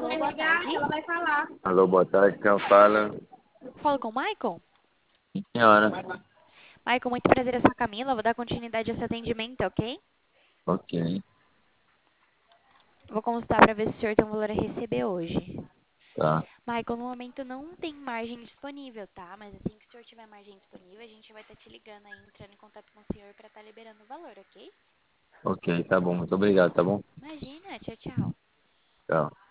Alô, boa tarde. Alô, boa tarde, quem fala? Falo com o Michael? Senhora. Michael, muito prazer, eu sou a Camila. Vou dar continuidade ao seu atendimento, ok? Ok, Vou consultar para ver se o senhor tem um valor a receber hoje. tá. Michael, no momento não tem margem disponível, tá? Mas assim que o senhor tiver margem disponível, a gente vai estar te ligando aí, entrando em contato com o senhor para estar liberando o valor, ok? Ok, tá bom. Muito obrigado, tá bom? Imagina, tchau, tchau. Tchau.